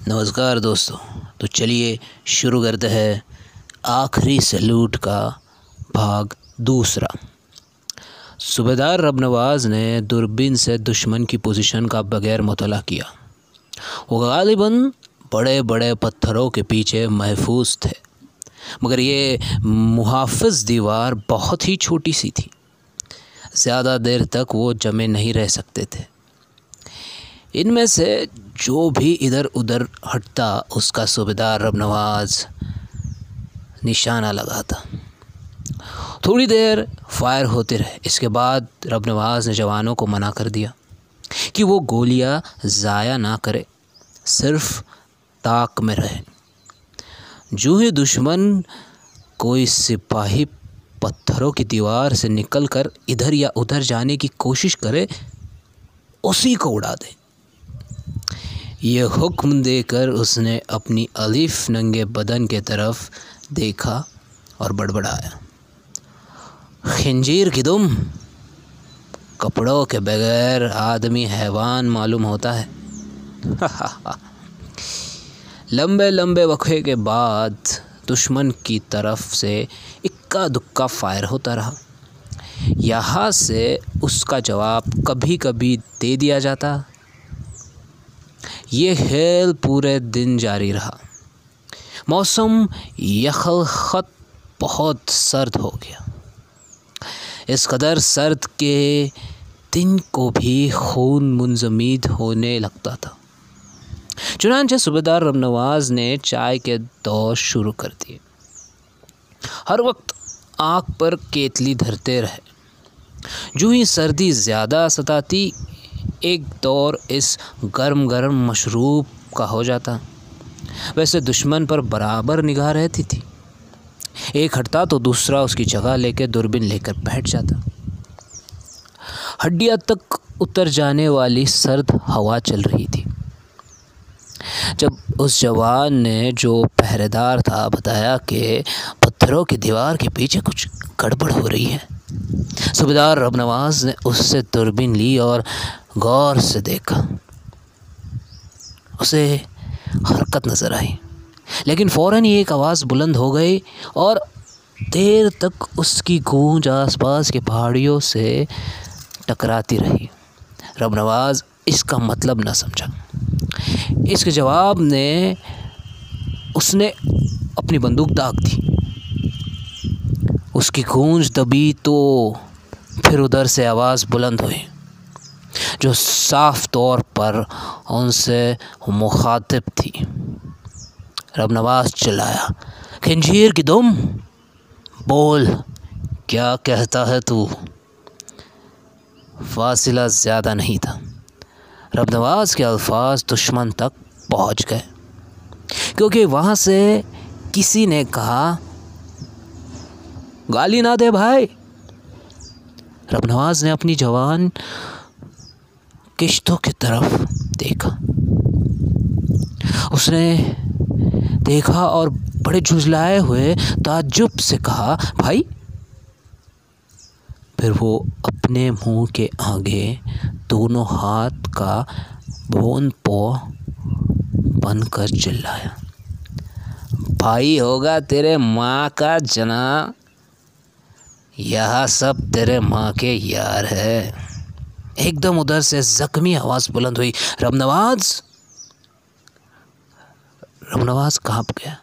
नमस्कार दोस्तों। तो चलिए शुरू करते हैं आखिरी सैल्यूट का भाग दूसरा। सूबेदार रबनवाज ने दूरबीन से दुश्मन की पोजीशन का बगैर मुतला किया। वो गालिबन बड़े बड़े पत्थरों के पीछे महफूज थे, मगर ये मुहाफ़िज़ दीवार बहुत ही छोटी सी थी। ज़्यादा देर तक वो जमे नहीं रह सकते थे। इनमें से जो भी इधर उधर हटता उसका सूबेदार रबनवाज निशाना लगाता। थोड़ी देर फायर होते रहे। इसके बाद रबनवाज ने जवानों को मना कर दिया कि वो गोलियां ज़ाया ना करे, सिर्फ ताक में रहे। जो ही दुश्मन कोई सिपाही पत्थरों की दीवार से निकलकर इधर या उधर जाने की कोशिश करे, उसी को उड़ा दे। ये हुक्म देकर उसने अपनी अलीफ नंगे बदन के तरफ देखा और बड़बड़ाया, खंजीर की दुम, कपड़ों के बगैर आदमी हैवान मालूम होता है। लंबे लंबे वक़्फ़े के बाद दुश्मन की तरफ से इक्का दुक्का फायर होता रहा। यहाँ से उसका जवाब कभी कभी दे दिया जाता। ये खेल पूरे दिन जारी रहा। मौसम यखलखत बहुत सर्द हो गया। इस कदर सर्द के दिन को भी खून मुंजमद होने लगता था। चुनांचे सूबेदार रबनवाज ने चाय के दौर शुरू कर दिए। हर वक्त आँख पर केतली धरते रहे। जो ही सर्दी ज़्यादा सताती, एक दौर इस गर्म गर्म मशरूब का हो जाता। वैसे दुश्मन पर बराबर निगाह रहती थी। एक हटता तो दूसरा उसकी जगह लेकर दूरबीन लेकर बैठ जाता। हड्डियां तक उतर जाने वाली सर्द हवा चल रही थी। जब उस जवान ने, जो पहरेदार था, बताया कि पत्थरों की दीवार के पीछे कुछ गड़बड़ हो रही है, सूबेदार रबनवाज ने उससे दूरबीन ली और गौर से देखा। उसे हरकत नज़र आई, लेकिन फ़ौरन ही एक आवाज़ बुलंद हो गई और देर तक उसकी गूंज आसपास के पहाड़ियों से टकराती रही। रबनवाज इसका मतलब न समझा। इसके जवाब में उसने अपनी बंदूक दाग दी। उसकी गूंज दबी तो फिर उधर से आवाज़ बुलंद हुई, जो साफ तौर पर उनसे मुखातिब थी। रबनवाज चिल्लाया, खंजीर की दुम, बोल, क्या कहता है तू? फासिला ज़्यादा नहीं था। रबनवाज के अल्फाज दुश्मन तक पहुंच गए, क्योंकि वहाँ से किसी ने कहा, गाली ना दे भाई। रबनवाज ने अपनी जवान किश्तों की तरफ देखा। उसने देखा और बड़े झुंझलाए हुए ताज्जुब से कहा, भाई। फिर वो अपने मुंह के आगे दोनों हाथ का बोन पो बनकर चिल्लाया, भाई होगा तेरे माँ का जना, यह सब तेरे माँ के यार है। एकदम उधर से जख्मी आवाज़ बुलंद हुई, रबनवाज। रबनवाज कांप गया।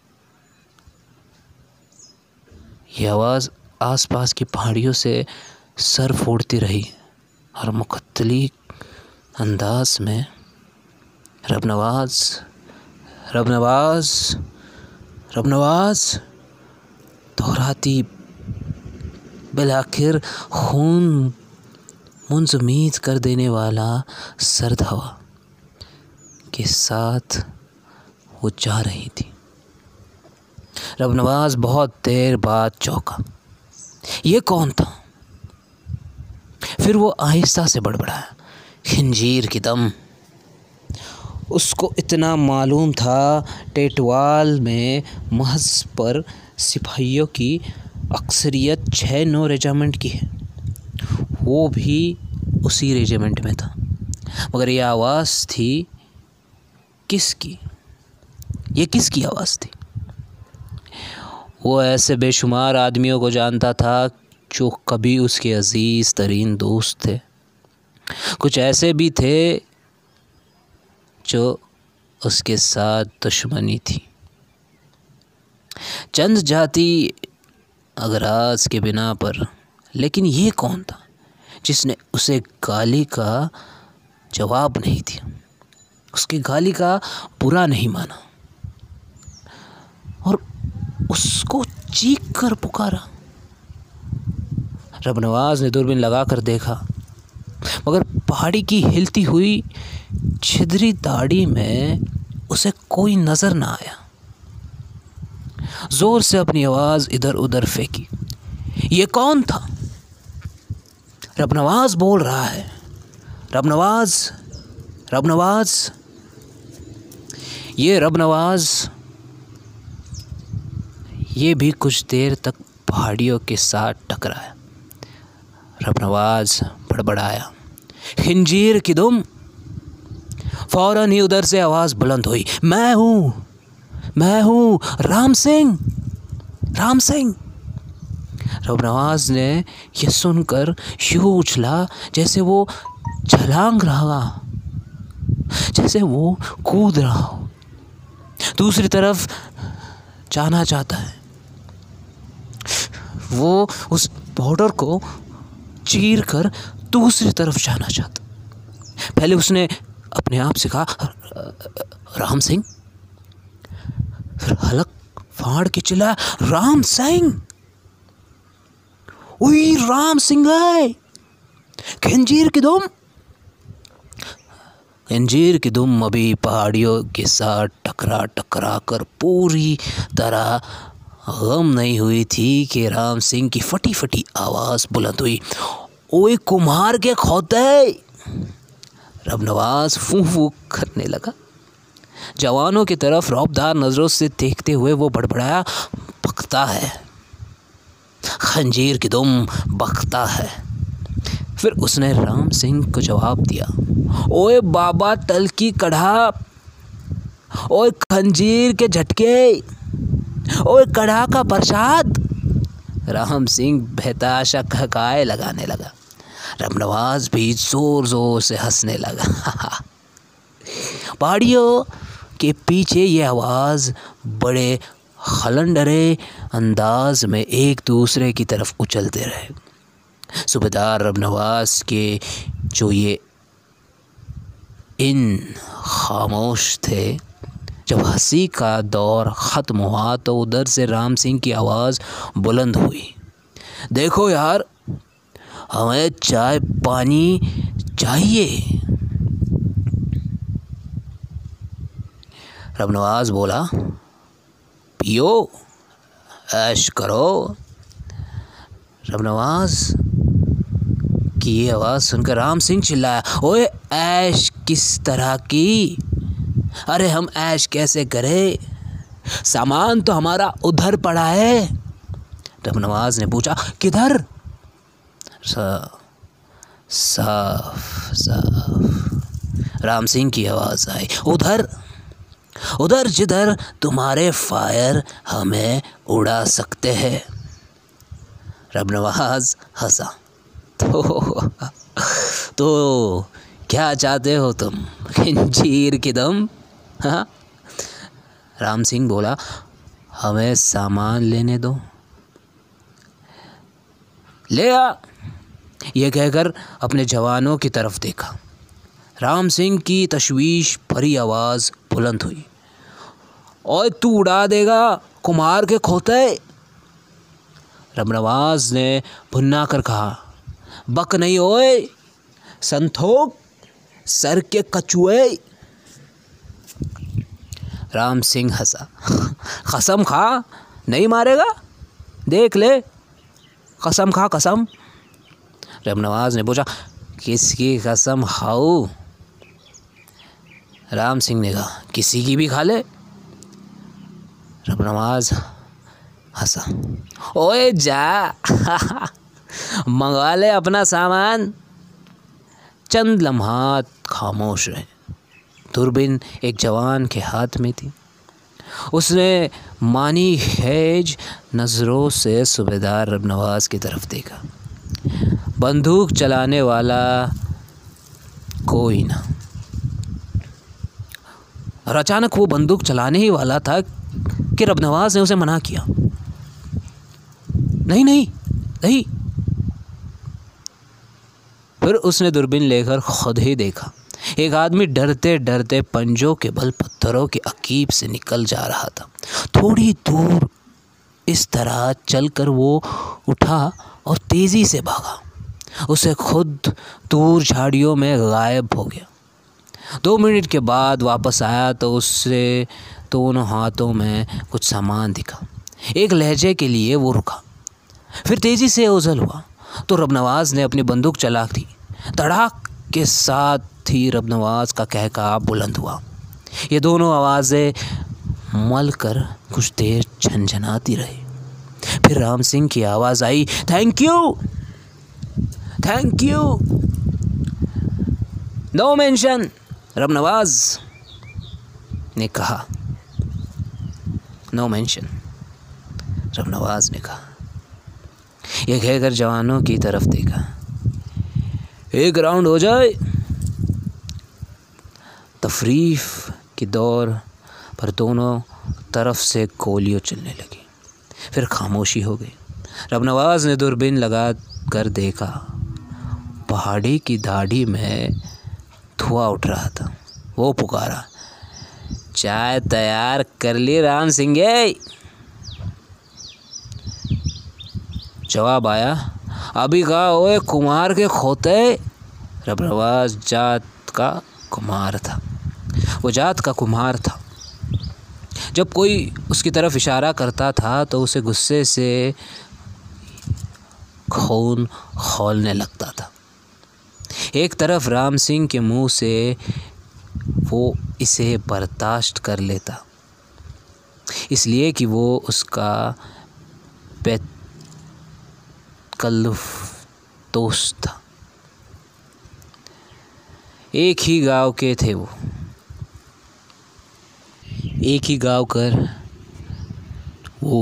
यह आवाज़ आसपास की पहाड़ियों से सर फोड़ती रही और मुकत्तली अंदाज में रबनवाज, रबनवाज, रबनवाज दोहराती। बिलाखिर खून मुंजमद कर देने वाला सर्द हवा के साथ वो जा रही थी। रबनवाज बहुत देर बाद चौंका। ये कौन था? फिर वो आहिस्ता से बड़बड़ाया, खंजीर की दम। उसको इतना मालूम था, टेटवाल में महज पर सिपाहियों की अक्सरियत 6-9 रेजिमेंट की है। वो भी उसी रेजिमेंट में था, मगर ये आवाज़ थी किसकी? ये किसकी आवाज़ थी? वो ऐसे बेशुमार आदमियों को जानता था जो कभी उसके अजीज़ तरीन दोस्त थे। कुछ ऐसे भी थे जो उसके साथ दुश्मनी थी। चंद जाति अगराज के बिना पर, लेकिन ये कौन था जिसने उसे गाली का जवाब नहीं दिया, उसकी गाली का बुरा नहीं माना और उसको चीख कर पुकारा? रबनवाज ने दूरबीन लगाकर देखा, मगर पहाड़ी की हिलती हुई छिदरी दाढ़ी में उसे कोई नजर ना आया। जोर से अपनी आवाज इधर उधर फेंकी। ये कौन था? रबनवाज बोल रहा है, रबनवाज, रबनवाज। ये रबनवाज ये भी कुछ देर तक पहाड़ियों के साथ टकराया। रबनवाज बड़बड़ाया, खंजीर की दुम। फौरन ही उधर से आवाज बुलंद हुई, मैं हूँ राम सिंह, राम सिंह। रबनवाज ने यह सुनकर यूं उछला जैसे वो छलांग रहा, जैसे वो कूद रहा हो, दूसरी तरफ जाना चाहता है। वो उस बॉर्डर को चीर कर दूसरी तरफ जाना चाहता। पहले उसने अपने आप से कहा, राम सिंह। फिर हलक फाड़ के चिल्लाया, राम सिंह, ओए राम सिंह है, खंजीर की दुम। खंजीर की दुम अभी पहाड़ियों के साथ टकरा टकरा कर पूरी तरह गम नहीं हुई थी कि राम सिंह की फटी फटी आवाज़ बुलंद हुई, ओए कुम्हार के खोते। रबनवाज फूं फूं करने लगा। जवानों की तरफ रौबदार नज़रों से देखते हुए वो बड़बड़ाया, बकता है, खंजीर की दुम बकता है। फिर उसने राम सिंह को जवाब दिया, ओए बाबा तल की कढ़ा, ओए खंजीर के झटके, ओए कढ़ा का प्रसाद। राम सिंह बेताशा कहकाए लगाने लगा। रबनवाज भी जोर जोर से हंसने लगा। पहाड़ियों के पीछे ये आवाज़ बड़े खलंडरे अंदाज में एक दूसरे की तरफ उछलते रहे। सूबेदार रबनवाज के जो ये इन खामोश थे। जब हंसी का दौर ख़त्म हुआ तो उधर से राम सिंह की आवाज़ बुलंद हुई, देखो यार, हमें चाय पानी चाहिए। रबनवाज बोला, पियो, ऐश करो। रबनवाज की ये आवाज़ सुनकर राम सिंह चिल्लाया, ओए ऐश किस तरह की? अरे हम ऐश कैसे करें, सामान तो हमारा उधर पड़ा है। रबनवाज ने पूछा, किधर? साफ साफ राम सिंह की आवाज़ आई, उधर, उधर जिधर तुम्हारे फायर हमें उड़ा सकते हैं। रबनवाज हंसा, तो क्या चाहते हो तुम, खंजीर की दम? हाँ? राम सिंह बोला, हमें सामान लेने दो। ले आ, ये कहकर अपने जवानों की तरफ देखा। राम सिंह की तशवीश भरी आवाज़ बुलंद हुई, ओए तू उड़ा देगा कुम्हार के खोते। रबनवाज ने भुन्ना कर कहा, बक नहीं ओए, संथोक सर के कचुए। राम सिंह हंसा, कसम खा नहीं मारेगा, देख ले, कसम खा, कसम। रबनवाज ने पूछा, किसकी कसम खाऊं? राम सिंह ने कहा, किसी की भी खा ले। रबनवाज हंसा, ओए जा मंगवा ले अपना सामान। चंद लम्हात खामोश रहे। दूरबीन एक जवान के हाथ में थी। उसने मानी हैज नज़रों से सूबेदार रबनवाज की तरफ देखा। बंदूक चलाने वाला कोई ना। और अचानक वो बंदूक चलाने ही वाला था कि रबनवाज ने उसे मना किया। नहीं नहीं नहीं। फिर उसने दूरबीन लेकर खुद ही देखा। एक आदमी डरते डरते पंजों के बल पत्थरों की अकीब से निकल जा रहा था। थोड़ी दूर इस तरह चलकर वो उठा और तेज़ी से भागा। उसे खुद दूर झाड़ियों में गायब हो गया। 2 मिनट के बाद वापस आया तो उससे दोनों हाथों में कुछ सामान दिखा। एक लहजे के लिए वो रुका, फिर तेज़ी से ओझल हुआ तो रबनवाज ने अपनी बंदूक चला दी। धड़ाक के साथ ही रबनवाज का कहका बुलंद हुआ। ये दोनों आवाज़ें मल कर कुछ देर झनझनाती रही। फिर राम सिंह की आवाज़ आई, thank you, thank you. No mention, Rabnawaz ने कहा। नो मेंशन, रबनवाज ने कहा। यह कहकर जवानों की तरफ देखा। एक राउंड हो जाए। तफरीफ की दौर पर दोनों तरफ से गोलियां चलने लगी। फिर खामोशी हो गई। रबनवाज ने दूरबीन लगा कर देखा। पहाड़ी की दाढ़ी में धुआं उठ रहा था। वो पुकारा, चाय तैयार कर ली राम सिंह? जवाब आया, अभी कहा ओए कुमार के खोते। रबनवाज जात का कुमार था। वो जात का कुमार था। जब कोई उसकी तरफ इशारा करता था तो उसे गुस्से से खून खौलने लगता था। एक तरफ राम सिंह के मुंह से वो इसे बर्दाश्त कर लेता, इसलिए कि वो उसका बेतकल्लुफ़ दोस्त था। एक ही गांव के थे वो, एक ही गांव कर वो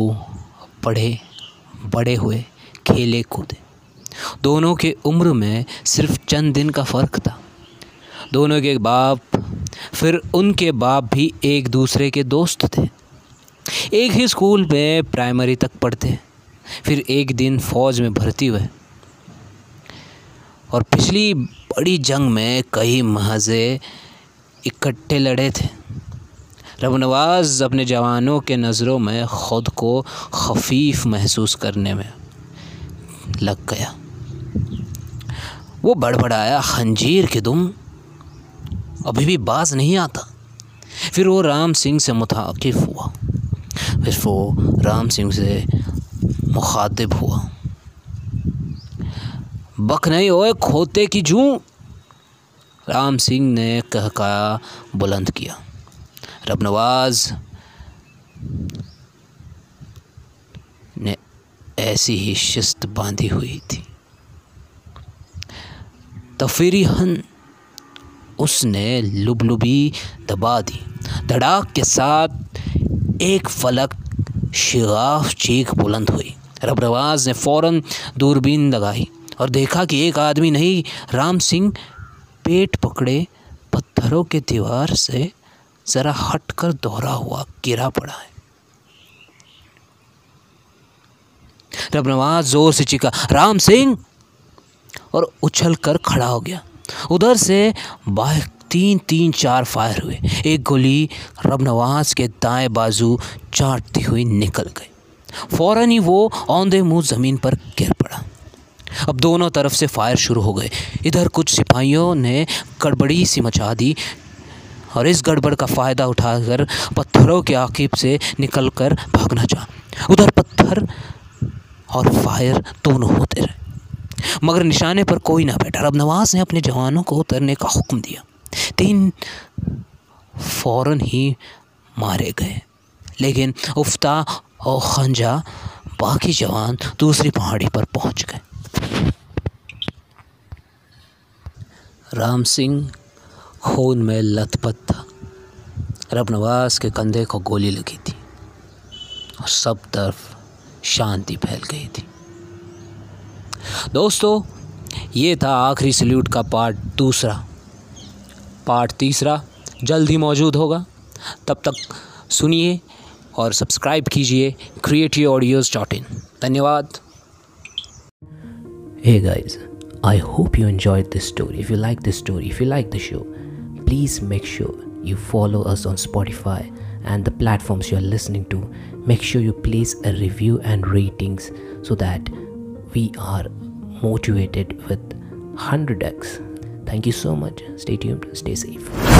बड़े हुए, खेले कूदे। दोनों के उम्र में सिर्फ चंद दिन का फ़र्क था। दोनों के बाप, फिर उनके बाप भी एक दूसरे के दोस्त थे। एक ही स्कूल में प्राइमरी तक पढ़ते, फिर एक दिन फ़ौज में भर्ती हुए और पिछली बड़ी जंग में कई महाज़े इकट्ठे लड़े थे। रबनवाज अपने जवानों के नज़रों में ख़ुद को खफीफ महसूस करने में लग गया। वो बड़बड़ाया, खंजीर के दुम अभी भी बाज नहीं आता। फिर वो राम सिंह से मुताकिफ हुआ, फिर वो राम सिंह से मुखातिब हुआ। बक नहीं ओए खोते की जूं, राम सिंह ने कहकाया बुलंद किया। रबनवाज ने ऐसी ही शिस्त बांधी हुई थी। तफरीहन उसने लुबलुबी दबा दी। धड़ाक के साथ एक फलक शिगाफ चीख बुलंद हुई। रबनवाज ने फ़ौरन दूरबीन लगाई और देखा कि एक आदमी नहीं, राम सिंह पेट पकड़े पत्थरों के दीवार से ज़रा हटकर दोहरा हुआ गिरा पड़ा है। रबनवाज ज़ोर से चीखा, राम सिंह, और उछल कर खड़ा हो गया। उधर से बाहर 3-4 फायर हुए। एक गोली रबनवाज के दाएं बाजू चाटती हुई निकल गई। फ़ौरन ही वो औंधे मुंह ज़मीन पर गिर पड़ा। अब दोनों तरफ से फायर शुरू हो गए। इधर कुछ सिपाहियों ने गड़बड़ी सी मचा दी और इस गड़बड़ का फ़ायदा उठाकर पत्थरों के आकिब से निकलकर भागना चाहा। उधर पत्थर और फायर दोनों होते रहे, मगर निशाने पर कोई ना बैठा। रबनवाज ने अपने जवानों को उतरने का हुक्म दिया। 3 फ़ौरन ही मारे गए, लेकिन उफ्ता और खंजा बाकी जवान दूसरी पहाड़ी पर पहुंच गए। राम सिंह खून में लथपथ था। रबनवास के कंधे को गोली लगी थी और सब तरफ शांति फैल गई थी। दोस्तों, ये था आखिरी सैल्यूट का पार्ट दूसरा। पार्ट तीसरा जल्द ही मौजूद होगा। तब तक सुनिए और सब्सक्राइब कीजिए creativeaudios.in। धन्यवाद। Hey guys, I hope you enjoyed this story. If you like this story, if you like the show, please make sure you follow us on Spotify and the platforms you are listening to. Make sure you place a review and ratings so that we are motivated with 100x. Thank you so much. Stay tuned, stay safe.